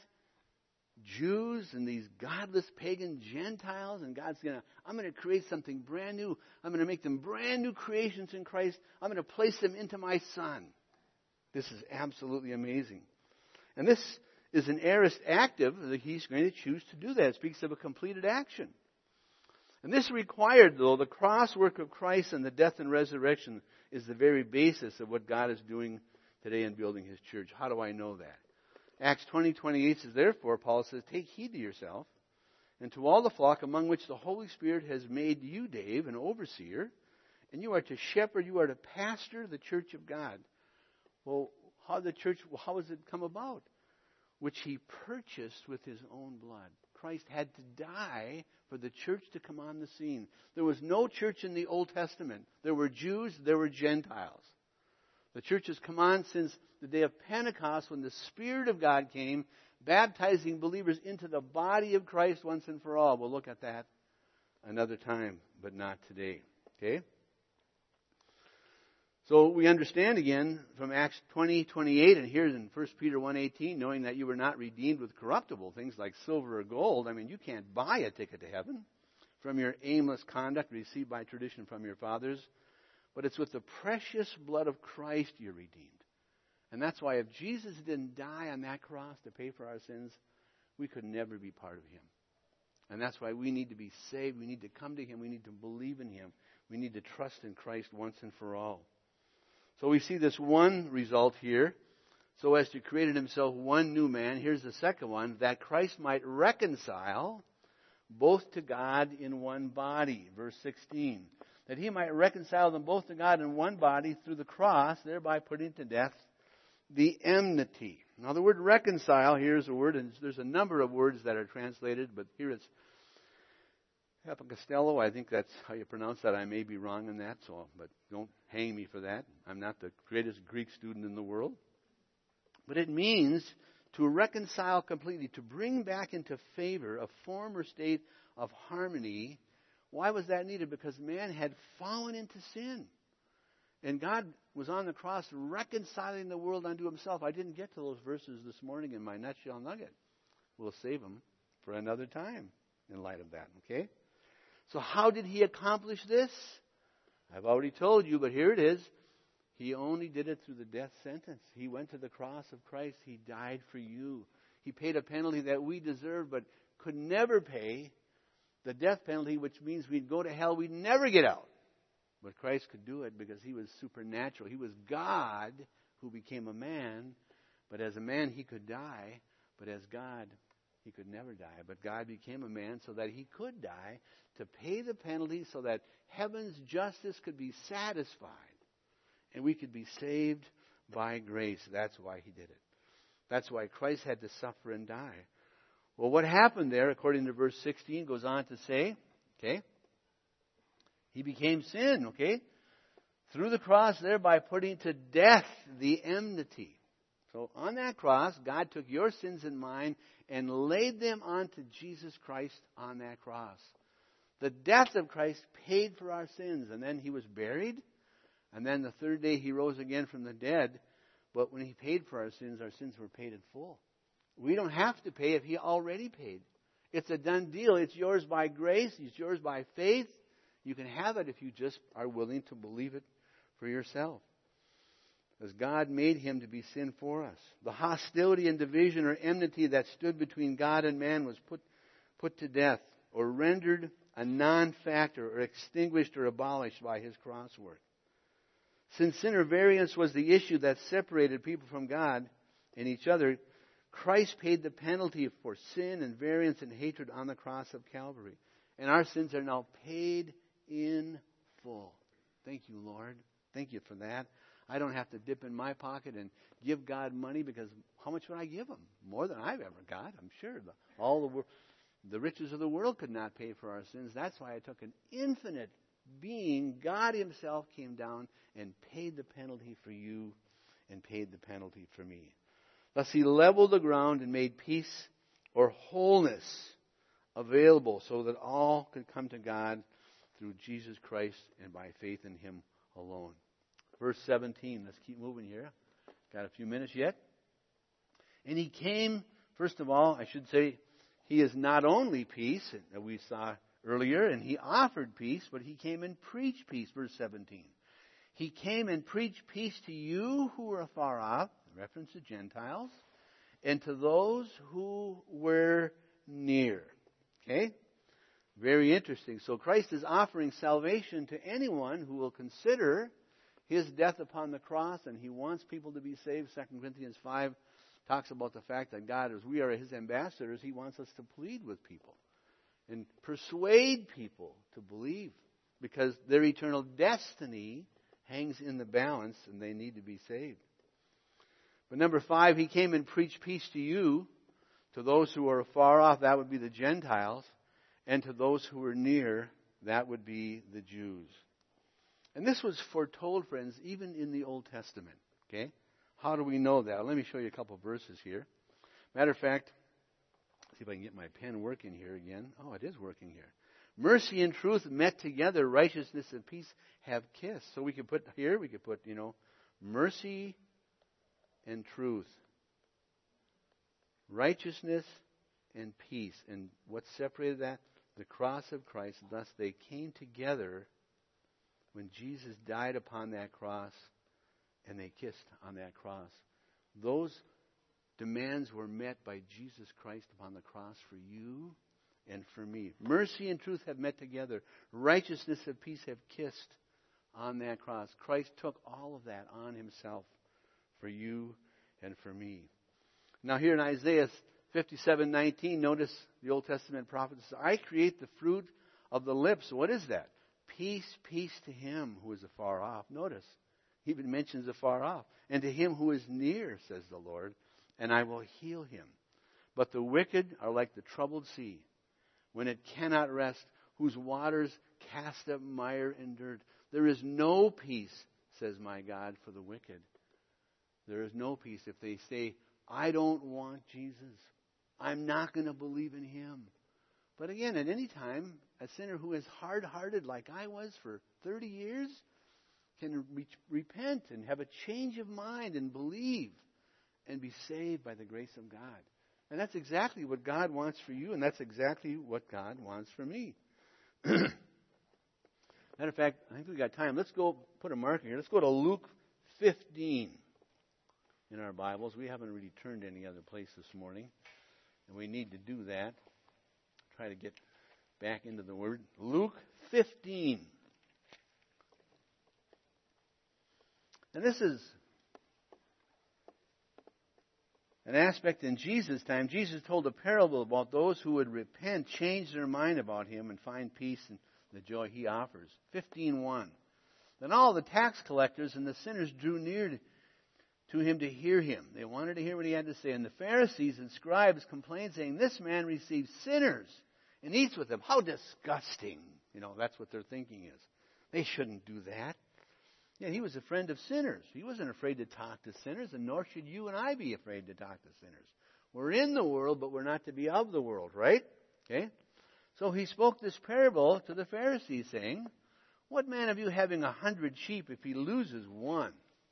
Jews and these godless pagan Gentiles. And God's going to, I'm going to create something brand new. I'm going to make them brand new creations in Christ. I'm going to place them into my Son. This is absolutely amazing. And this is an aorist active that he's going to choose to do that. It speaks of a completed action. And this required, though, the cross work of Christ and the death and resurrection is the very basis of what God is doing today in building his church. How do I know that? Acts twenty twenty-eight says, therefore, Paul says, take heed to yourself and to all the flock among which the Holy Spirit has made you, Dave, an overseer, and you are to shepherd, you are to pastor the church of God. Well, how the church, how has it come about? Which he purchased with his own blood. Christ had to die for the church to come on the scene. There was no church in the Old Testament. There were Jews, there were Gentiles. The church has come on since the day of Pentecost when the Spirit of God came, baptizing believers into the body of Christ once and for all. We'll look at that another time, but not today. Okay? So we understand again from Acts twenty twenty-eight and here in First Peter one eighteen, knowing that you were not redeemed with corruptible things like silver or gold. I mean, you can't buy a ticket to heaven from your aimless conduct received by tradition from your fathers. But it's with the precious blood of Christ you're redeemed. And that's why if Jesus didn't die on that cross to pay for our sins, we could never be part of him. And that's why we need to be saved. We need to come to him. We need to believe in him. We need to trust in Christ once and for all. So we see this one result here. So as to create in himself one new man. Here's the second one. That Christ might reconcile both to God in one body. Verse sixteen. That he might reconcile them both to God in one body through the cross, thereby putting to death the enmity. Now the word reconcile, here's a word, and there's a number of words that are translated, but here it's Castello, I think that's how you pronounce that. I may be wrong in that, so but don't hang me for that. I'm not the greatest Greek student in the world. But it means to reconcile completely, to bring back into favor a former state of harmony. Why was that needed? Because man had fallen into sin. And God was on the cross reconciling the world unto himself. I didn't get to those verses this morning in my nutshell nugget. We'll save them for another time in light of that, okay? So how did he accomplish this? I've already told you, but here it is. He only did it through the death sentence. He went to the cross of Christ. He died for you. He paid a penalty that we deserved but could never pay. The death penalty, which means we'd go to hell, we'd never get out. But Christ could do it because he was supernatural. He was God who became a man. But as a man, he could die. But as God, he could never die. But God became a man so that he could die to pay the penalty so that heaven's justice could be satisfied. And we could be saved by grace. That's why he did it. That's why Christ had to suffer and die. Well, what happened there, according to verse sixteen, goes on to say, okay, he became sin, okay, through the cross there by putting to death the enmity. So on that cross, God took your sins and mine and laid them onto Jesus Christ on that cross. The death of Christ paid for our sins, and then he was buried, and then the third day he rose again from the dead. But when he paid for our sins, our sins were paid in full. We don't have to pay if he already paid. It's a done deal. It's yours by grace. It's yours by faith. You can have it if you just are willing to believe it for yourself. As God made him to be sin for us. The hostility and division or enmity that stood between God and man was put, put to death or rendered a non-factor or extinguished or abolished by his cross work. Since sin or variance was the issue that separated people from God and each other, Christ paid the penalty for sin and variance and hatred on the cross of Calvary. And our sins are now paid in full. Thank you, Lord. Thank you for that. I don't have to dip in my pocket and give God money because how much would I give him? More than I've ever got, I'm sure. All the, wor- the riches of the world could not pay for our sins. That's why I took an infinite being. God himself came down and paid the penalty for you and paid the penalty for me. Thus he leveled the ground and made peace or wholeness available so that all could come to God through Jesus Christ and by faith in him alone. Verse seventeen, let's keep moving here. Got a few minutes yet. And he came, first of all, I should say, he is not only peace, that we saw earlier, and he offered peace, but he came and preached peace, verse seventeen. He came and preached peace to you who were afar off, reference to Gentiles, and to those who were near. Okay? Very interesting. So Christ is offering salvation to anyone who will consider his death upon the cross, and he wants people to be saved. Second Corinthians five talks about the fact that God, as we are his ambassadors, he wants us to plead with people and persuade people to believe because their eternal destiny hangs in the balance and they need to be saved. But number five, he came and preached peace to you, to those who are afar off, that would be the Gentiles, and to those who are near, that would be the Jews. And this was foretold, friends, even in the Old Testament. Okay? How do we know that? Let me show you a couple of verses here. Matter of fact, see if I can get my pen working here again. Oh, it is working here. Mercy and truth met together, righteousness and peace have kissed. So we could put here, we could put, you know, mercy and truth. Righteousness and peace. And what separated that? The cross of Christ. Thus they came together when Jesus died upon that cross and they kissed on that cross. Those demands were met by Jesus Christ upon the cross for you and for me. Mercy and truth have met together. Righteousness and peace have kissed on that cross. Christ took all of that on himself for you and for me. Now here in Isaiah fifty-seven nineteen, notice the Old Testament prophet says, I create the fruit of the lips. What is that? Peace, peace to him who is afar off. Notice, he even mentions afar off. And to him who is near, says the Lord, and I will heal him. But the wicked are like the troubled sea, when it cannot rest, whose waters cast up mire and dirt. There is no peace, says my God, for the wicked. There is no peace if they say, I don't want Jesus. I'm not going to believe in him. But again, at any time, a sinner who is hard-hearted like I was for thirty years can re- repent and have a change of mind and believe and be saved by the grace of God. And that's exactly what God wants for you, and that's exactly what God wants for me. Matter of fact, I think we got time. Let's go put a marker here. Let's go to Luke fifteen in our Bibles. We haven't really turned to any other place this morning, and we need to do that. Try to get back into the Word. Luke fifteen. And this is an aspect in Jesus' time. Jesus told a parable about those who would repent, change their mind about him, and find peace and the joy he offers. fifteen one. Then all the tax collectors and the sinners drew near to him to hear him. They wanted to hear what he had to say. And the Pharisees and scribes complained, saying, this man receives sinners and eats with them. How disgusting. You know, that's what their thinking is. They shouldn't do that. Yeah, he was a friend of sinners. He wasn't afraid to talk to sinners, and nor should you and I be afraid to talk to sinners. We're in the world, but we're not to be of the world, right? Okay? So he spoke this parable to the Pharisees, saying, what man of you having a hundred sheep, if he loses one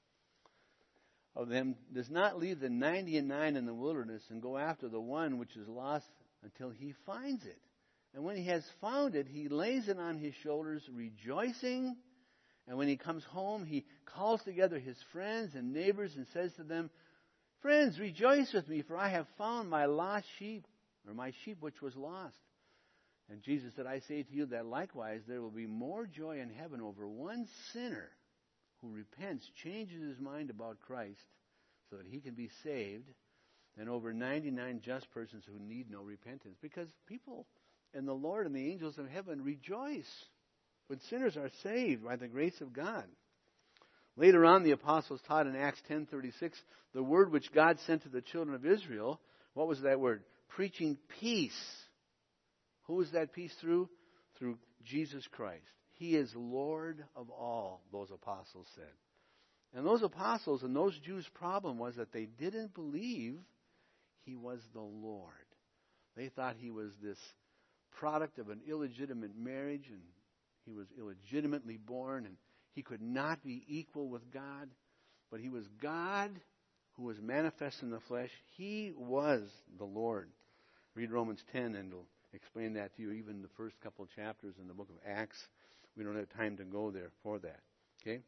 of them, does not leave the ninety and nine in the wilderness and go after the one which is lost until he finds it? And when he has found it, he lays it on his shoulders, rejoicing. And when he comes home, he calls together his friends and neighbors and says to them, friends, rejoice with me, for I have found my lost sheep, or my sheep which was lost. And Jesus said, I say to you that likewise there will be more joy in heaven over one sinner who repents, changes his mind about Christ so that he can be saved, than over ninety-nine just persons who need no repentance. Because people and the Lord and the angels of heaven rejoice when sinners are saved by the grace of God. Later on, the apostles taught in Acts ten thirty-six, the word which God sent to the children of Israel. What was that word? Preaching peace. Who was that peace through? Through Jesus Christ. He is Lord of all, those apostles said. And those apostles and those Jews' problem was that they didn't believe he was the Lord. They thought he was this product of an illegitimate marriage, and he was illegitimately born, and he could not be equal with God. But he was God who was manifest in the flesh. He was the Lord. Read Romans ten, and it'll explain that to you, even the first couple of chapters in the book of Acts. We don't have time to go there for that. Okay?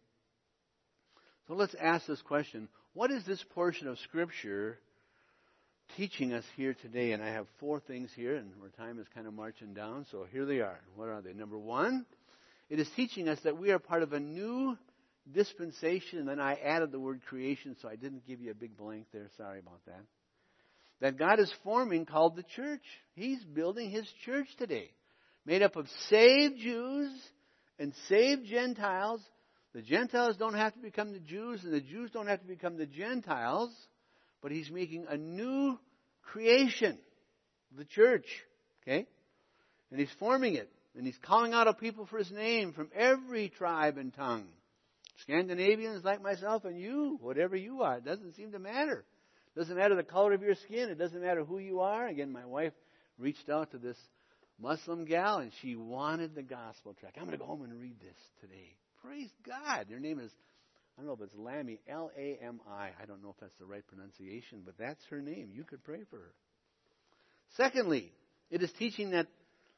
So let's ask this question. What is this portion of Scripture teaching us here today? And I have four things here, and our time is kind of marching down, so here they are. What are they? Number one, it is teaching us that we are part of a new dispensation. And then I added the word creation, so I didn't give you a big blank there. Sorry about that. That God is forming called the church. He's building his church today, made up of saved Jews and saved Gentiles. The Gentiles don't have to become the Jews, and the Jews don't have to become the Gentiles, but he's making a new creation, the church. Okay? And he's forming it. And he's calling out a people for his name from every tribe and tongue. Scandinavians like myself and you, whatever you are, it doesn't seem to matter. It doesn't matter the color of your skin. It doesn't matter who you are. Again, my wife reached out to this Muslim gal, and she wanted the gospel tract. I'm going to go home and read this today. Praise God. Her name is, I don't know if it's Lami, L A M I. I don't know if that's the right pronunciation, but that's her name. You could pray for her. Secondly, it is teaching that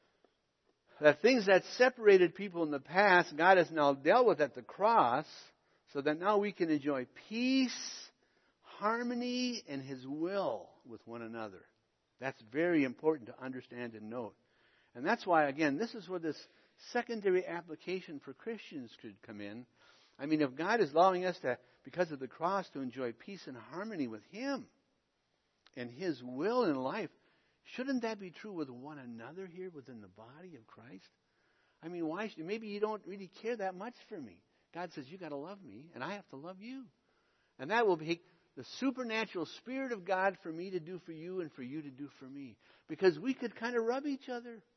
that things that separated people in the past, God has now dealt with at the cross, so that now we can enjoy peace, harmony, and his will with one another. That's very important to understand and note. And that's why, again, this is where this secondary application for Christians could come in. I mean, if God is allowing us to, because of the cross, to enjoy peace and harmony with him and his will in life, shouldn't that be true with one another here within the body of Christ? I mean, why should, maybe you don't really care that much for me. God says, you got to love me, and I have to love you. And that will be the supernatural Spirit of God for me to do for you and for you to do for me. Because we could kind of rub each other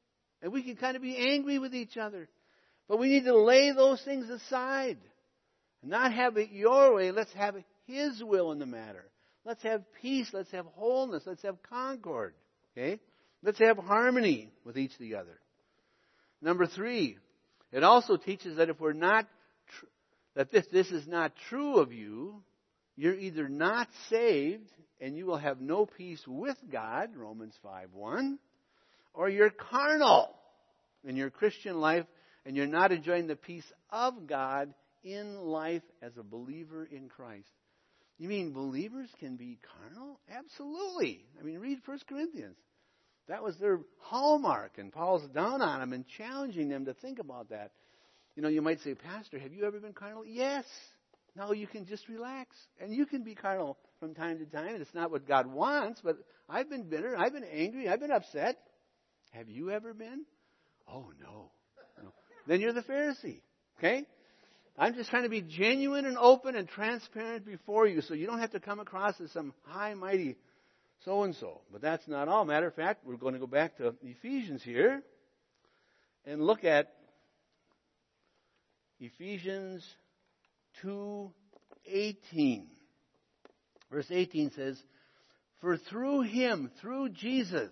And we can kind of be angry with each other. But we need to lay those things aside. Not have it your way. Let's have His will in the matter. Let's have peace. Let's have wholeness. Let's have concord. Okay? Let's have harmony with each the other. Number three, it also teaches that if we're not, tr- that this, this is not true of you, you're either not saved and you will have no peace with God, Romans five one, or you're carnal in your Christian life and you're not enjoying the peace of God in life as a believer in Christ. You mean believers can be carnal? Absolutely. I mean, read First Corinthians. That was their hallmark, and Paul's down on them and challenging them to think about that. You know, you might say, Pastor, have you ever been carnal? Yes. No, you can just relax. And you can be carnal from time to time. It's not what God wants, but I've been bitter. I've been angry. I've been upset. Have you ever been? Oh, no. no. Then you're the Pharisee. Okay? I'm just trying to be genuine and open and transparent before you so you don't have to come across as some high, mighty so-and-so. But that's not all. Matter of fact, we're going to go back to Ephesians here and look at Ephesians two eighteen. Verse eighteen says, "For through Him, through Jesus,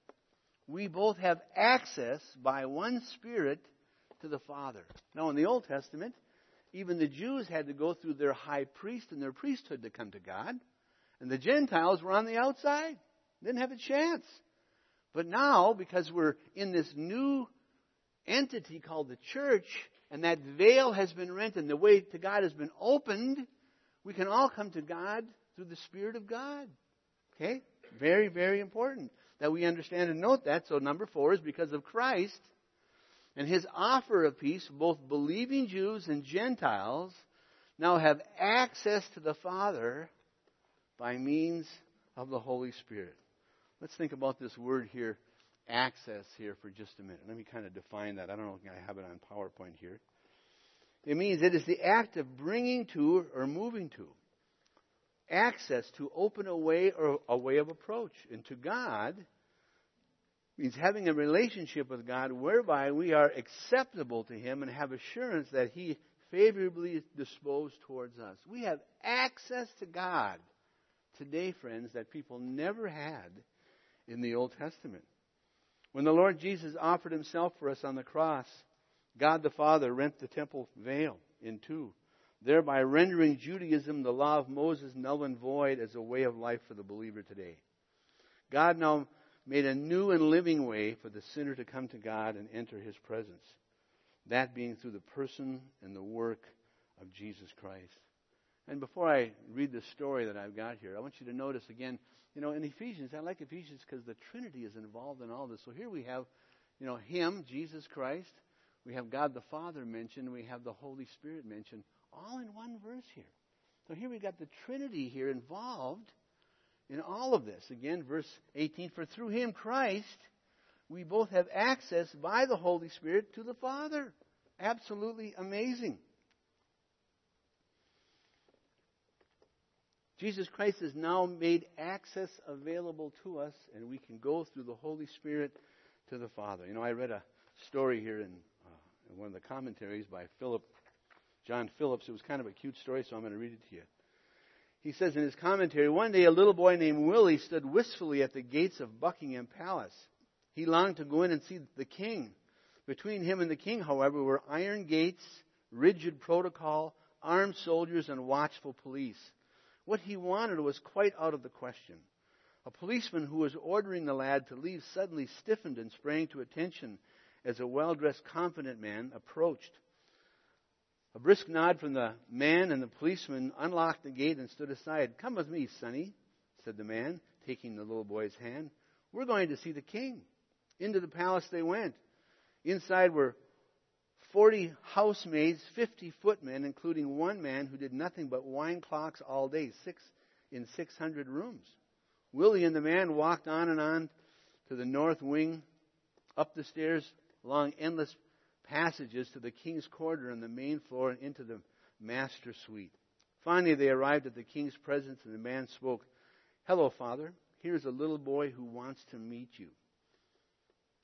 we both have access by one Spirit to the Father." Now, in the Old Testament, even the Jews had to go through their high priest and their priesthood to come to God. And the Gentiles were on the outside. Didn't have a chance. But now, because we're in this new entity called the church, and that veil has been rent and the way to God has been opened, we can all come to God through the Spirit of God. Okay? Very, very important that we understand and note that. So number four is because of Christ and His offer of peace, both believing Jews and Gentiles now have access to the Father by means of the Holy Spirit. Let's think about this word here, access, here for just a minute. Let me kind of define that. I don't know if I have it on PowerPoint here. It means it is the act of bringing to or moving to. Access, to open a way or a way of approach. And to God means having a relationship with God whereby we are acceptable to Him and have assurance that He favorably is disposed towards us. We have access to God today, friends, that people never had in the Old Testament. When the Lord Jesus offered Himself for us on the cross, God the Father rent the temple veil in two, thereby rendering Judaism, the law of Moses, null and void as a way of life for the believer today. God now made a new and living way for the sinner to come to God and enter His presence, that being through the person and the work of Jesus Christ. And before I read the story that I've got here, I want you to notice again, you know, in Ephesians, I like Ephesians because the Trinity is involved in all this. So here we have, you know, Him, Jesus Christ. We have God the Father mentioned. We have the Holy Spirit mentioned, all in one verse here. So here we got the Trinity here involved in all of this. Again, verse eighteen, "For through Him, Christ, we both have access by the Holy Spirit to the Father." Absolutely amazing. Jesus Christ has now made access available to us, and we can go through the Holy Spirit to the Father. You know, I read a story here in, uh, in one of the commentaries by Philip, John Phillips. It was kind of a cute story, so I'm going to read it to you. He says in his commentary, "One day a little boy named Willie stood wistfully at the gates of Buckingham Palace. He longed to go in and see the king. Between him and the king, however, were iron gates, rigid protocol, armed soldiers, and watchful police. What he wanted was quite out of the question. A policeman who was ordering the lad to leave suddenly stiffened and sprang to attention as a well-dressed, confident man approached. A brisk nod from the man, and the policeman unlocked the gate and stood aside. 'Come with me, sonny,' said the man, taking the little boy's hand. 'We're going to see the king.' Into the palace they went. Inside were forty housemaids, fifty footmen, including one man who did nothing but wine clocks all day, six in six hundred rooms. Willie and the man walked on and on to the north wing, up the stairs, along endless passages to the king's quarter on the main floor and into the master suite. Finally, they arrived at the king's presence, and the man spoke. 'Hello, father. Here's a little boy who wants to meet you.'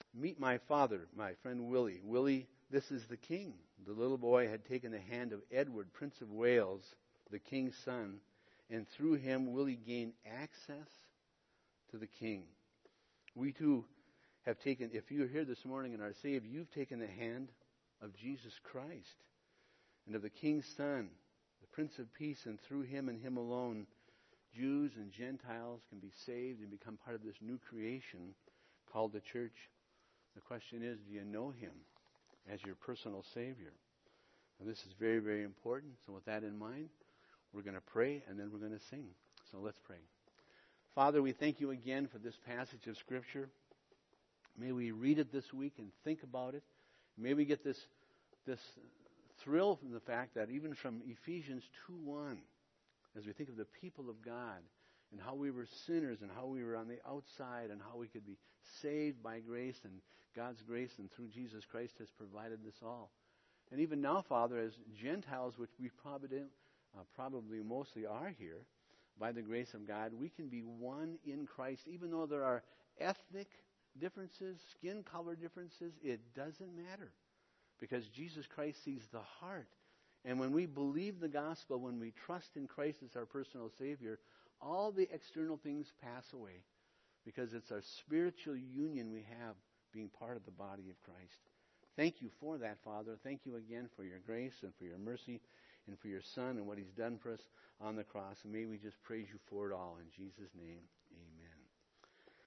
meet my father, my friend Willie. Willie, this is the king. The little boy had taken the hand of Edward, Prince of Wales, the king's son, and through him Willie gained access to the king. We too have taken, if you're here this morning and are saved, you've taken the hand of Jesus Christ and of the king's son, the Prince of Peace, and through him and him alone, Jews and Gentiles can be saved and become part of this new creation called the church. The question is, do you know him as your personal Savior? Now, this is very, very important. So with that in mind, we're going to pray and then we're going to sing. So let's pray. Father, we thank you again for this passage of Scripture. May we read it this week and think about it. May we get this, this thrill from the fact that even from Ephesians two one, as we think of the people of God and how we were sinners and how we were on the outside and how we could be saved by grace, and God's grace and through Jesus Christ has provided this all. And even now, Father, as Gentiles, which we probably, uh, probably mostly are here, by the grace of God, we can be one in Christ. Even though there are ethnic differences, skin color differences, it doesn't matter. Because Jesus Christ sees the heart. And when we believe the gospel, when we trust in Christ as our personal Savior, all the external things pass away. Because it's our spiritual union we have being part of the body of Christ. Thank you for that, Father. Thank you again for your grace and for your mercy and for your Son and what he's done for us on the cross. And may we just praise you for it all in Jesus' name.